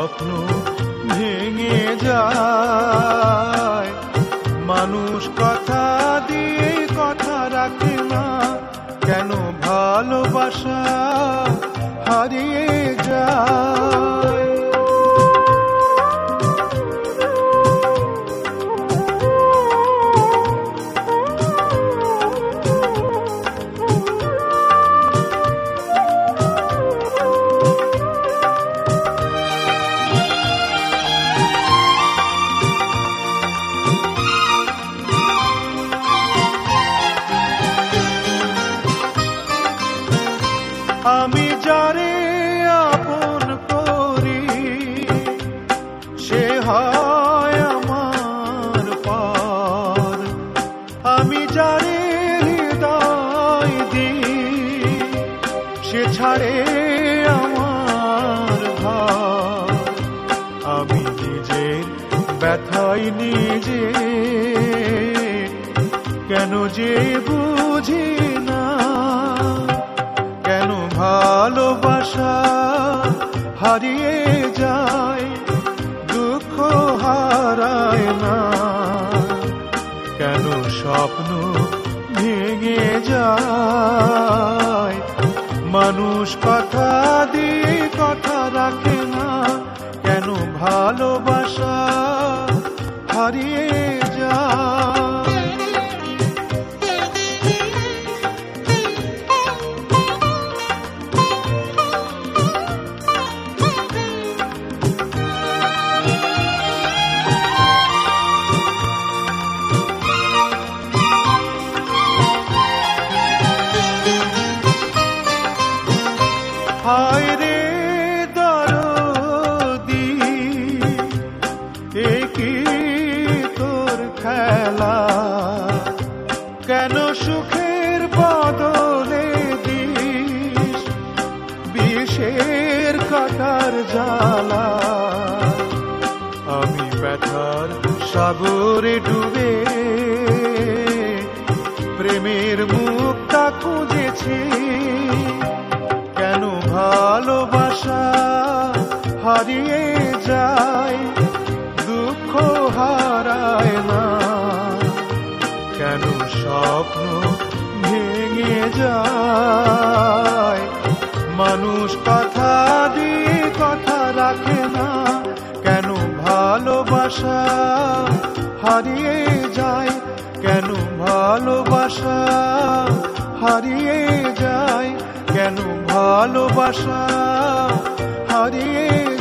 স্বপ্ন ভেঙে যায়। মানুষ কথা দিয়ে কথা রাখে না, কেন ভালোবাসা হারিয়ে যায়। আমি যারে আপন করি সে হয় আমার পর, আমি যারে হৃদয় দিই সে ছাড়ে আমার ঘর। আমি নিজের ব্যথাই নিজে কেন যে বুঝি না, কেন ভালোবাসা হারিয়ে যায়, দুঃখ হারায় না, কেন স্বপ্ন ভেঙে যায়। মানুষ কথা দিয়ে কথা রাখে না, কেন ভালোবাসা হারিয়ে যায়। হায় রে দরদি, এ কি তোর খেলা, কেন সুখের বদলে দিস বিষের কাটার জ্বালা। আমি ব্যথার সাগরে ডুবে প্রেমের মুক্তা খুঁজেছি, কেন ভালোবাসা হারিয়ে যায়, দুঃখ হারায় না, কেন স্বপ্ন ভেঙে যায়। মানুষ কথা দিয়ে কথা রাখে না, কেন ভালোবাসা হারিয়ে যায়, কেন ভালোবাসা হারিয়ে যায়, কেন ভালোবাসা হারিয়ে